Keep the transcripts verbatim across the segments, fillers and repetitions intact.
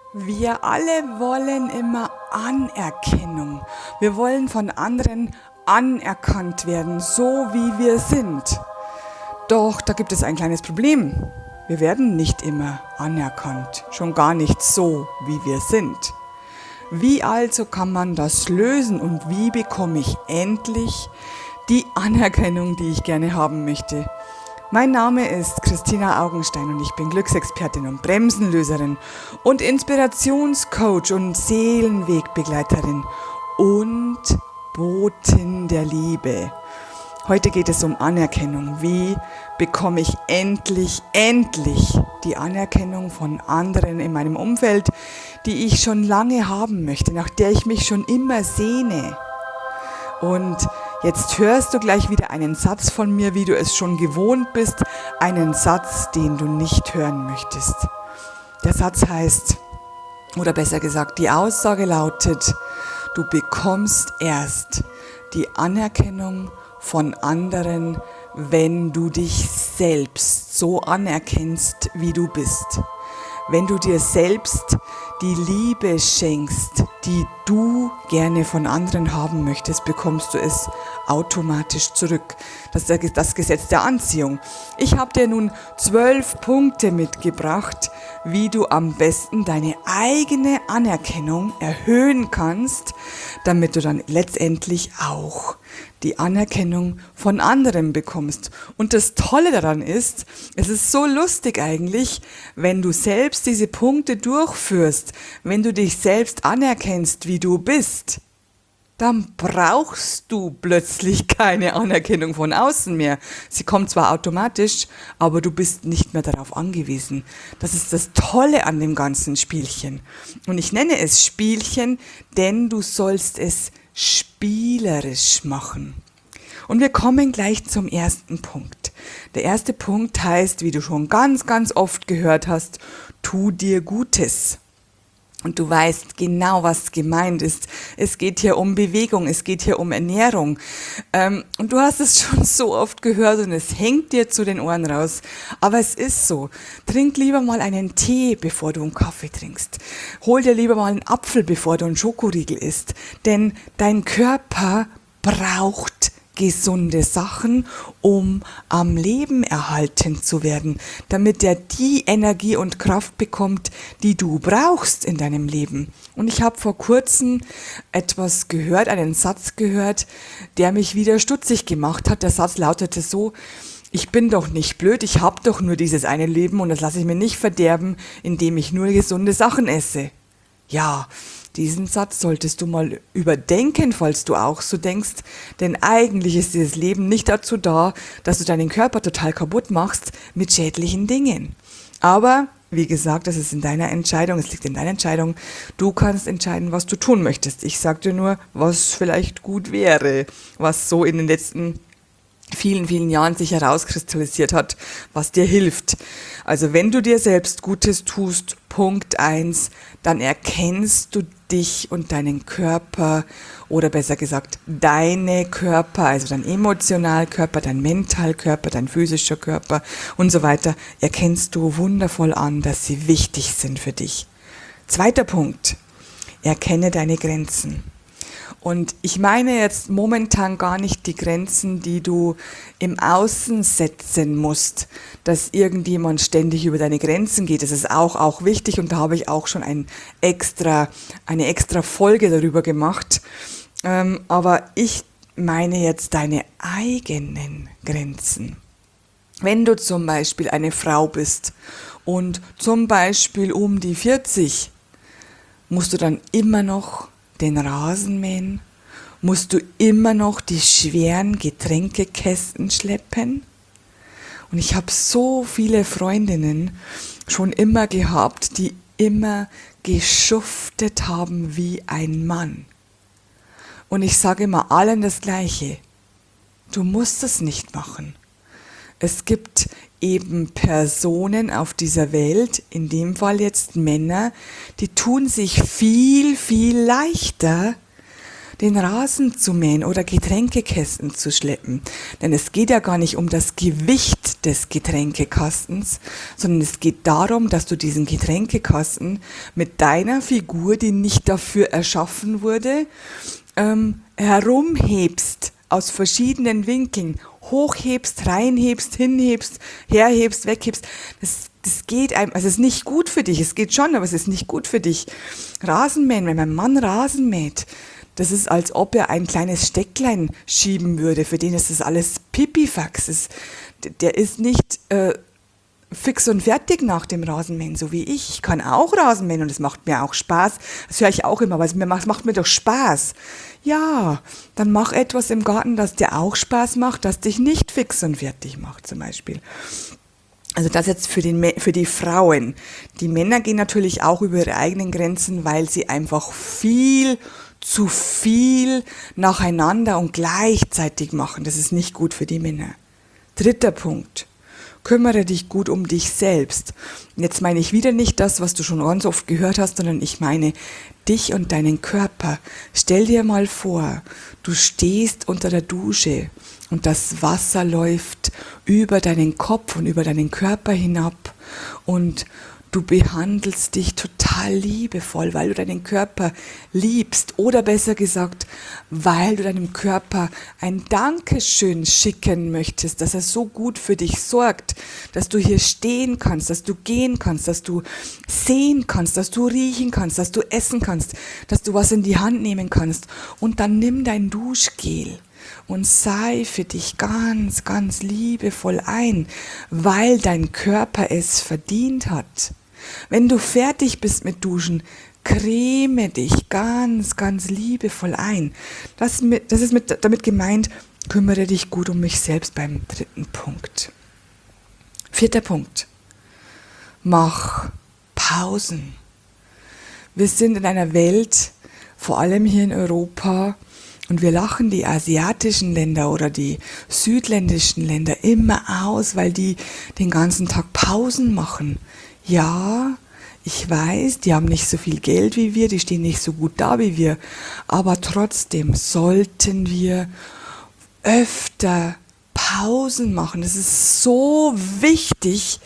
Wir alle wollen immer Anerkennung. Wir wollen von anderen anerkannt werden, so wie wir sind. Doch da gibt es ein kleines Problem. Wir werden nicht immer anerkannt, schon gar nicht so, wie wir sind. Wie also kann man das lösen und wie bekomme ich endlich die Anerkennung, die ich gerne haben möchte? Mein Name ist Christina Augenstein und ich bin Glücksexpertin und Bremsenlöserin und Inspirationscoach und Seelenwegbegleiterin und Botin der Liebe. Heute geht es um Anerkennung. Wie bekomme ich endlich, endlich die Anerkennung von anderen in meinem Umfeld, die ich schon lange haben möchte, nach der ich mich schon immer sehne? Und jetzt hörst du gleich wieder einen Satz von mir, wie du es schon gewohnt bist, einen Satz, den du nicht hören möchtest. Der Satz heißt, oder besser gesagt, die Aussage lautet, du bekommst erst die Anerkennung von anderen, wenn du dich selbst so anerkennst, wie du bist. Wenn du dir selbst die Liebe schenkst, die du gerne von anderen haben möchtest, bekommst du es automatisch zurück. Das ist das Gesetz der Anziehung. Ich habe dir nun zwölf Punkte mitgebracht, wie du am besten deine eigene Anerkennung erhöhen kannst, damit du dann letztendlich auch die Anerkennung von anderen bekommst. Und das Tolle daran ist, es ist so lustig eigentlich, wenn du selbst diese Punkte durchführst, wenn du dich selbst anerkennst, wie du bist, dann brauchst du plötzlich keine Anerkennung von außen mehr. Sie kommt zwar automatisch, aber du bist nicht mehr darauf angewiesen. Das ist das Tolle an dem ganzen Spielchen. Und ich nenne es Spielchen, denn du sollst es spielerisch machen. Und wir kommen gleich zum ersten Punkt. Der erste Punkt heißt, wie du schon ganz, ganz oft gehört hast, tu dir Gutes. Und du weißt genau, was gemeint ist. Es geht hier um Bewegung, es geht hier um Ernährung. Ähm, und du hast es schon so oft gehört und es hängt dir zu den Ohren raus. Aber es ist so. Trink lieber mal einen Tee, bevor du einen Kaffee trinkst. Hol dir lieber mal einen Apfel, bevor du einen Schokoriegel isst. Denn dein Körper braucht gesunde Sachen, um am Leben erhalten zu werden, damit er die Energie und Kraft bekommt, die du brauchst in deinem Leben. Und ich habe vor kurzem etwas gehört, einen Satz gehört, der mich wieder stutzig gemacht hat. Der Satz lautete so: Ich bin doch nicht blöd, ich habe doch nur dieses eine Leben und das lasse ich mir nicht verderben, indem ich nur gesunde Sachen esse. Ja, diesen Satz solltest du mal überdenken, falls du auch so denkst, denn eigentlich ist dieses Leben nicht dazu da, dass du deinen Körper total kaputt machst mit schädlichen Dingen. Aber, wie gesagt, das ist in deiner Entscheidung, es liegt in deiner Entscheidung, du kannst entscheiden, was du tun möchtest. Ich sag dir nur, was vielleicht gut wäre, was so in den letzten vielen, vielen Jahren sich herauskristallisiert hat, was dir hilft. Also wenn du dir selbst Gutes tust, Punkt eins, dann erkennst du dich und deinen Körper oder besser gesagt deine Körper, also dein Emotionalkörper, dein Mentalkörper, dein physischer Körper und so weiter, erkennst du wundervoll an, dass sie wichtig sind für dich. Zweiter Punkt, erkenne deine Grenzen. Und ich meine jetzt momentan gar nicht die Grenzen, die du im Außen setzen musst, dass irgendjemand ständig über deine Grenzen geht. Das ist auch, auch wichtig und da habe ich auch schon ein extra, eine extra Folge darüber gemacht. Ähm, aber ich meine jetzt deine eigenen Grenzen. Wenn du zum Beispiel eine Frau bist und zum Beispiel um die vierzig, musst du dann immer noch den Rasen mähen? Musst du immer noch die schweren Getränkekästen schleppen? Und ich habe so viele Freundinnen schon immer gehabt, die immer geschuftet haben wie ein Mann. Und ich sage immer allen das Gleiche. Du musst es nicht machen. Es gibt eben Personen auf dieser Welt, in dem Fall jetzt Männer, die tun sich viel, viel leichter, den Rasen zu mähen oder Getränkekästen zu schleppen. Denn es geht ja gar nicht um das Gewicht des Getränkekastens, sondern es geht darum, dass du diesen Getränkekasten mit deiner Figur, die nicht dafür erschaffen wurde, ähm, herumhebst aus verschiedenen Winkeln, hochhebst, reinhebst, hinhebst, herhebst, weghebst. Das, das geht einem, also es ist nicht gut für dich, es geht schon, aber es ist nicht gut für dich. Rasenmähen, wenn mein Mann Rasen mäht, das ist, als ob er ein kleines Stecklein schieben würde, für den ist das alles Pipifax. Es, der ist nicht äh, fix und fertig nach dem Rasenmähen, so wie ich. Ich kann auch Rasenmähen und es macht mir auch Spaß. Das höre ich auch immer, aber es macht, macht mir doch Spaß. Ja, dann mach etwas im Garten, das dir auch Spaß macht, das dich nicht fix und fertig macht, zum Beispiel. Also das jetzt für, den, für die Frauen. Die Männer gehen natürlich auch über ihre eigenen Grenzen, weil sie einfach viel zu viel nacheinander und gleichzeitig machen. Das ist nicht gut für die Männer. Dritter Punkt. Kümmere dich gut um dich selbst. Jetzt meine ich wieder nicht das, was du schon ganz oft gehört hast, sondern ich meine dich und deinen Körper. Stell dir mal vor, du stehst unter der Dusche und das Wasser läuft über deinen Kopf und über deinen Körper hinab und du behandelst dich total liebevoll, weil du deinen Körper liebst oder besser gesagt, weil du deinem Körper ein Dankeschön schicken möchtest, dass er so gut für dich sorgt, dass du hier stehen kannst, dass du gehen kannst, dass du sehen kannst, dass du riechen kannst, dass du essen kannst, dass du was in die Hand nehmen kannst. Und dann nimm dein Duschgel und seife dich ganz, ganz liebevoll ein, weil dein Körper es verdient hat. Wenn du fertig bist mit Duschen, creme dich ganz, ganz liebevoll ein. Das, mit, das ist mit, damit gemeint, kümmere dich gut um mich selbst beim dritten Punkt. Vierter Punkt. Mach Pausen. Wir sind in einer Welt, vor allem hier in Europa, und wir lachen die asiatischen Länder oder die südländischen Länder immer aus, weil die den ganzen Tag Pausen machen. Ja, ich weiß, die haben nicht so viel Geld wie wir, die stehen nicht so gut da wie wir, aber trotzdem sollten wir öfter Pausen machen. Das ist so wichtig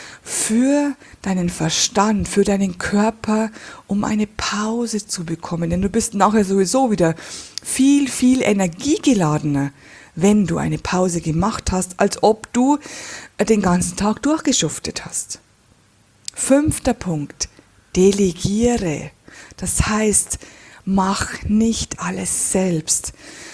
für deinen Verstand, für deinen Körper, um eine Pause zu bekommen. Denn du bist nachher sowieso wieder viel, viel energiegeladener, wenn du eine Pause gemacht hast, als ob du den ganzen Tag durchgeschuftet hast. Fünfter Punkt. Delegiere. Das heißt, mach nicht alles selbst.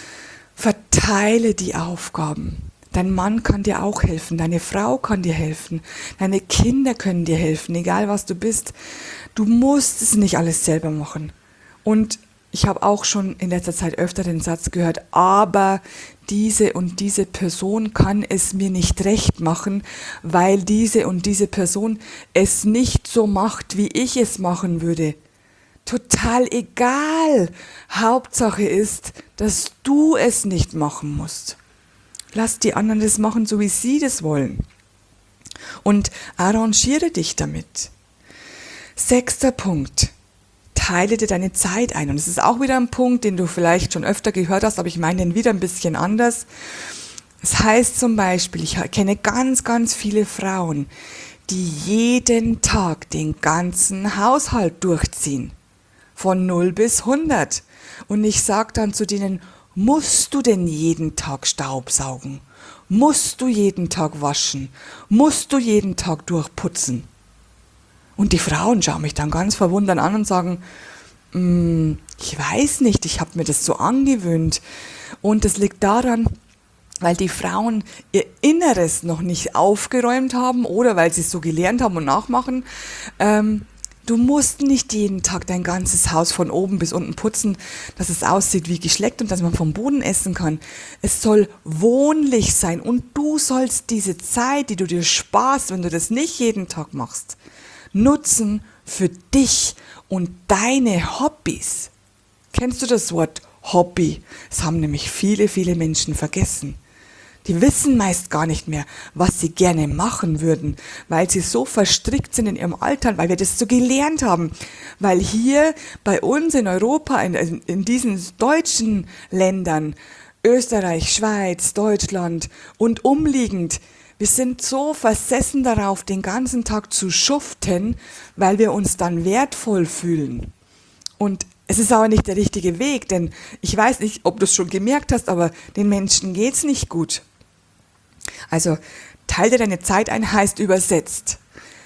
Verteile die Aufgaben. Dein Mann kann dir auch helfen, deine Frau kann dir helfen, deine Kinder können dir helfen, egal was du bist. Du musst es nicht alles selber machen. Und ich habe auch schon in letzter Zeit öfter den Satz gehört, aber diese und diese Person kann es mir nicht recht machen, weil diese und diese Person es nicht so macht, wie ich es machen würde. Total egal. Hauptsache ist, dass du es nicht machen musst. Lass die anderen das machen, so wie sie das wollen. Und arrangiere dich damit. Sechster Punkt. Teile dir deine Zeit ein. Und es ist auch wieder ein Punkt, den du vielleicht schon öfter gehört hast, aber ich meine den wieder ein bisschen anders. Es heißt zum Beispiel, ich kenne ganz, ganz viele Frauen, die jeden Tag den ganzen Haushalt durchziehen. Von null bis hundert. Und ich sage dann zu denen, musst du denn jeden Tag Staubsaugen? Musst du jeden Tag waschen? Musst du jeden Tag durchputzen? Und die Frauen schauen mich dann ganz verwundert an und sagen, mm, ich weiß nicht, ich habe mir das so angewöhnt. Und das liegt daran, weil die Frauen ihr Inneres noch nicht aufgeräumt haben oder weil sie es so gelernt haben und nachmachen. Ähm, Du musst nicht jeden Tag dein ganzes Haus von oben bis unten putzen, dass es aussieht wie geschleckt und dass man vom Boden essen kann. Es soll wohnlich sein und du sollst diese Zeit, die du dir sparst, wenn du das nicht jeden Tag machst, nutzen für dich und deine Hobbys. Kennst du das Wort Hobby? Das haben nämlich viele, viele Menschen vergessen. Die wissen meist gar nicht mehr, was sie gerne machen würden, weil sie so verstrickt sind in ihrem Alltag, weil wir das so gelernt haben. Weil hier bei uns in Europa, in, in diesen deutschen Ländern, Österreich, Schweiz, Deutschland und umliegend, wir sind so versessen darauf, den ganzen Tag zu schuften, weil wir uns dann wertvoll fühlen. Und es ist aber nicht der richtige Weg, denn ich weiß nicht, ob du es schon gemerkt hast, aber den Menschen geht's nicht gut. Also, teile dir deine Zeit ein, heißt übersetzt.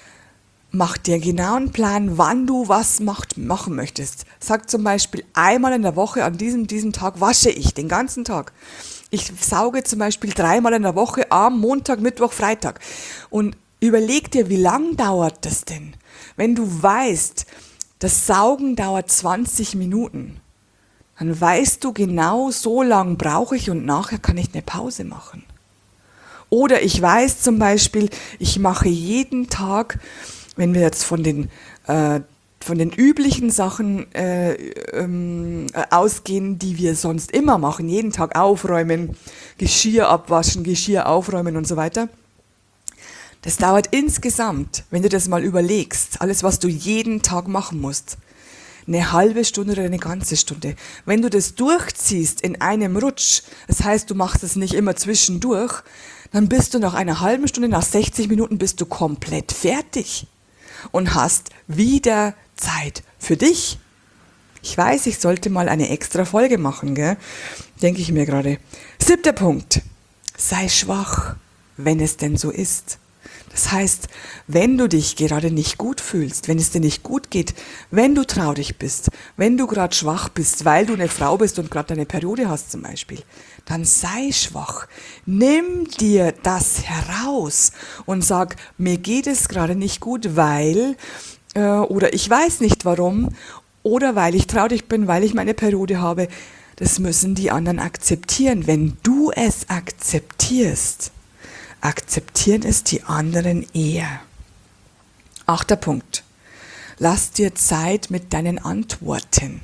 Mach dir genau einen Plan, wann du was macht, machen möchtest. Sag zum Beispiel, einmal in der Woche an diesem, diesem Tag wasche ich, den ganzen Tag. Ich sauge zum Beispiel dreimal in der Woche am Montag, Mittwoch, Freitag. Und überleg dir, wie lang dauert das denn? Wenn du weißt, das Saugen dauert zwanzig Minuten, dann weißt du genau, so lang brauche ich und nachher kann ich eine Pause machen. Oder ich weiß zum Beispiel, ich mache jeden Tag, wenn wir jetzt von den, äh, von den üblichen Sachen äh, ähm, ausgehen, die wir sonst immer machen, jeden Tag aufräumen, Geschirr abwaschen, Geschirr aufräumen und so weiter. Das dauert insgesamt, wenn du das mal überlegst, alles, was du jeden Tag machen musst, eine halbe Stunde oder eine ganze Stunde. Wenn du das durchziehst in einem Rutsch, das heißt, du machst es nicht immer zwischendurch, dann bist du nach einer halben Stunde, nach sechzig Minuten bist du komplett fertig und hast wieder Zeit für dich. Ich weiß, ich sollte mal eine extra Folge machen, gell? Denke ich mir gerade. Siebter Punkt. Sei schwach, wenn es denn so ist. Das heißt, wenn du dich gerade nicht gut fühlst, wenn es dir nicht gut geht, wenn du traurig bist, wenn du gerade schwach bist, weil du eine Frau bist und gerade deine Periode hast zum Beispiel, dann sei schwach. Nimm dir das heraus und sag, mir geht es gerade nicht gut, weil, äh, oder ich weiß nicht warum, oder weil ich traurig bin, weil ich meine Periode habe. Das müssen die anderen akzeptieren. Wenn du es akzeptierst, akzeptieren es die anderen eher. Achter Punkt. Lass dir Zeit mit deinen Antworten.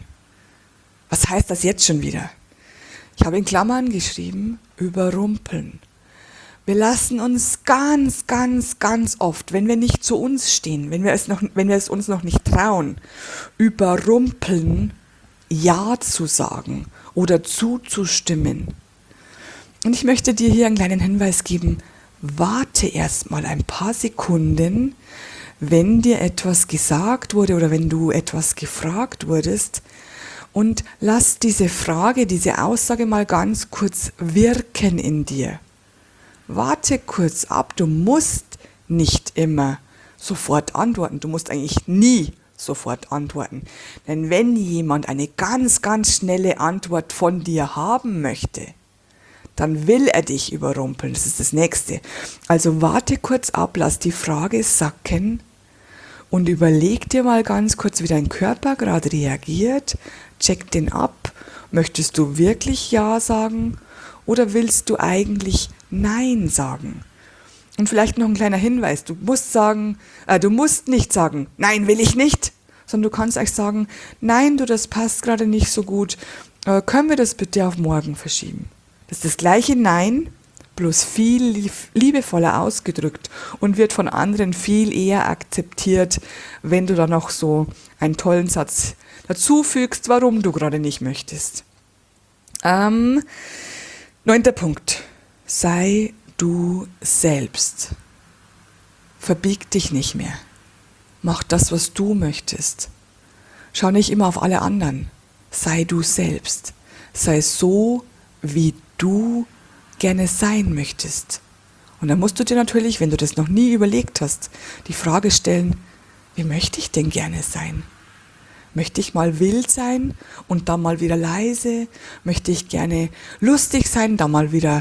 Was heißt das jetzt schon wieder? Ich habe in Klammern geschrieben, überrumpeln. Wir lassen uns ganz, ganz, ganz oft, wenn wir nicht zu uns stehen, wenn wir es noch, wenn wir es uns noch nicht trauen, überrumpeln, Ja zu sagen oder zuzustimmen. Und ich möchte dir hier einen kleinen Hinweis geben. Warte erst mal ein paar Sekunden, wenn dir etwas gesagt wurde oder wenn du etwas gefragt wurdest, und lass diese Frage, diese Aussage mal ganz kurz wirken in dir. Warte kurz ab, du musst nicht immer sofort antworten, du musst eigentlich nie sofort antworten. Denn wenn jemand eine ganz, ganz schnelle Antwort von dir haben möchte, dann will er dich überrumpeln. Das ist das Nächste. Also warte kurz ab, lass die Frage sacken und überleg dir mal ganz kurz, wie dein Körper gerade reagiert. Check den ab. Möchtest du wirklich Ja sagen oder willst du eigentlich Nein sagen? Und vielleicht noch ein kleiner Hinweis. Du musst sagen, äh, du musst nicht sagen, nein, will ich nicht, sondern du kannst eigentlich sagen, nein, du, das passt gerade nicht so gut. Äh, können wir das bitte auf morgen verschieben? Das ist das gleiche Nein, bloß viel liebevoller ausgedrückt und wird von anderen viel eher akzeptiert, wenn du dann noch so einen tollen Satz dazu fügst, warum du gerade nicht möchtest. Ähm, neunter Punkt. Sei du selbst. Verbieg dich nicht mehr. Mach das, was du möchtest. Schau nicht immer auf alle anderen. Sei du selbst. Sei so, wie du gerne sein möchtest. Und dann musst du dir natürlich, wenn du das noch nie überlegt hast, die Frage stellen, wie möchte ich denn gerne sein? Möchte ich mal wild sein und dann mal wieder leise? Möchte ich gerne lustig sein, dann mal wieder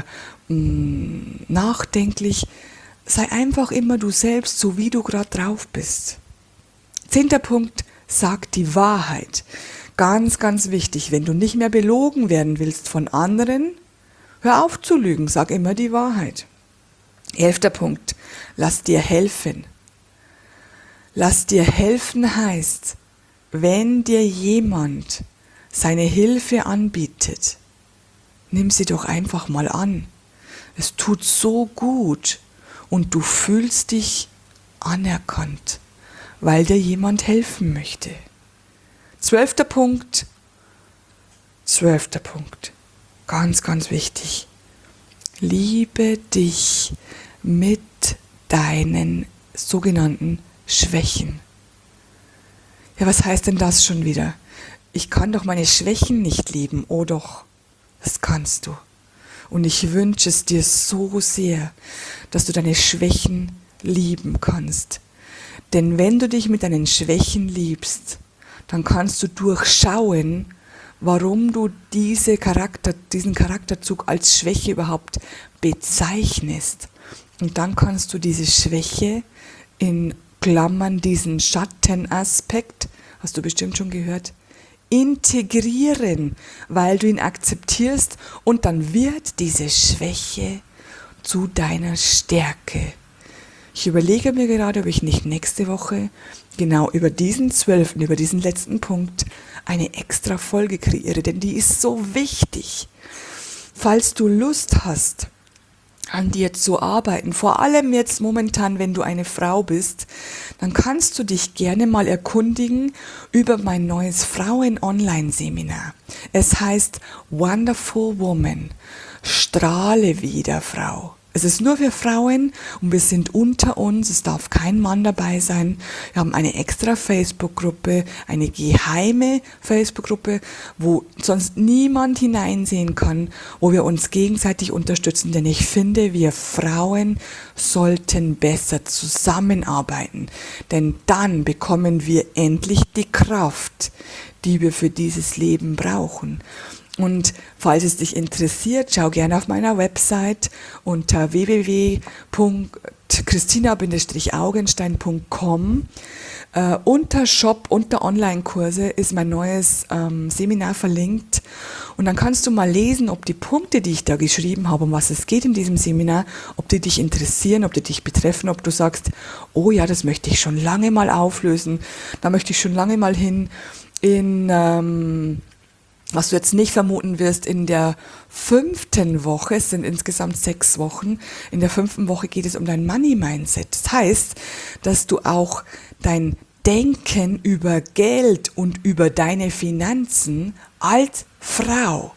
mh, nachdenklich? Sei einfach immer du selbst, so wie du gerade drauf bist. Zehnter Punkt, sag die Wahrheit. Ganz, ganz wichtig, wenn du nicht mehr belogen werden willst von anderen, hör auf zu lügen, sag immer die Wahrheit. Elfter Punkt, lass dir helfen. Lass dir helfen heißt, wenn dir jemand seine Hilfe anbietet, nimm sie doch einfach mal an. Es tut so gut und du fühlst dich anerkannt, weil dir jemand helfen möchte. Zwölfter Punkt. Zwölfter Punkt. Ganz, ganz wichtig. Liebe dich mit deinen sogenannten Schwächen. Ja, was heißt denn das schon wieder? Ich kann doch meine Schwächen nicht lieben. Oh doch, das kannst du. Und ich wünsche es dir so sehr, dass du deine Schwächen lieben kannst. Denn wenn du dich mit deinen Schwächen liebst, dann kannst du durchschauen, warum du diese Charakter, diesen Charakterzug als Schwäche überhaupt bezeichnest. Und dann kannst du diese Schwäche in Klammern, diesen Schattenaspekt, hast du bestimmt schon gehört, integrieren, weil du ihn akzeptierst und dann wird diese Schwäche zu deiner Stärke. Ich überlege mir gerade, ob ich nicht nächste Woche genau über diesen zwölften, über diesen letzten Punkt eine extra Folge kreiere, denn die ist so wichtig. Falls du Lust hast, an dir zu arbeiten, vor allem jetzt momentan, wenn du eine Frau bist, dann kannst du dich gerne mal erkundigen über mein neues Frauen-Online-Seminar. Es heißt Wonderful Woman, strahle wieder Frau. Es ist nur für Frauen und wir sind unter uns, es darf kein Mann dabei sein. Wir haben eine extra Facebook-Gruppe, eine geheime Facebook-Gruppe, wo sonst niemand hineinsehen kann, wo wir uns gegenseitig unterstützen. Denn ich finde, wir Frauen sollten besser zusammenarbeiten. Denn dann bekommen wir endlich die Kraft, die wir für dieses Leben brauchen. Und falls es dich interessiert, schau gerne auf meiner Website unter w w w punkt christina Bindestrich augenstein punkt com. Äh, unter Shop, unter Online-Kurse ist mein neues ähm, Seminar verlinkt. Und dann kannst du mal lesen, ob die Punkte, die ich da geschrieben habe, um was es geht in diesem Seminar, ob die dich interessieren, ob die dich betreffen, ob du sagst, oh ja, das möchte ich schon lange mal auflösen, da möchte ich schon lange mal hin in... Ähm, Was du jetzt nicht vermuten wirst, in der fünften Woche, es sind insgesamt sechs Wochen, in der fünften Woche geht es um dein Money-Mindset. Das heißt, dass du auch dein Denken über Geld und über deine Finanzen als Frau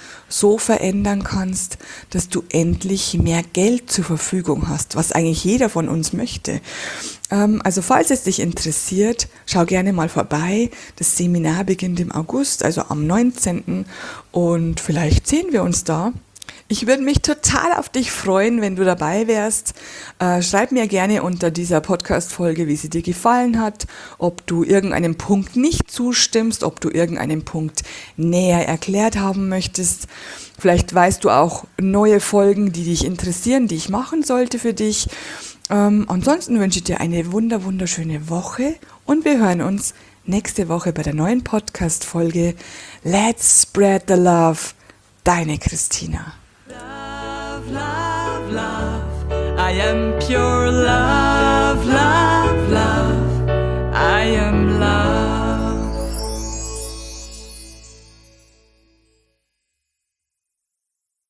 so verändern kannst, dass du endlich mehr Geld zur Verfügung hast, was eigentlich jeder von uns möchte. Ähm, also falls es dich interessiert, schau gerne mal vorbei. Das Seminar beginnt im August, also am neunzehnten und vielleicht sehen wir uns da. Ich würde mich total auf dich freuen, wenn du dabei wärst. Äh, schreib mir gerne unter dieser Podcast-Folge, wie sie dir gefallen hat, ob du irgendeinem Punkt nicht zustimmst, ob du irgendeinen Punkt näher erklärt haben möchtest. Vielleicht weißt du auch neue Folgen, die dich interessieren, die ich machen sollte für dich. Ähm, ansonsten wünsche ich dir eine wunder, wunderschöne Woche und wir hören uns nächste Woche bei der neuen Podcast-Folge Let's Spread the Love. Deine Christina. Love, love, love, I am pure love.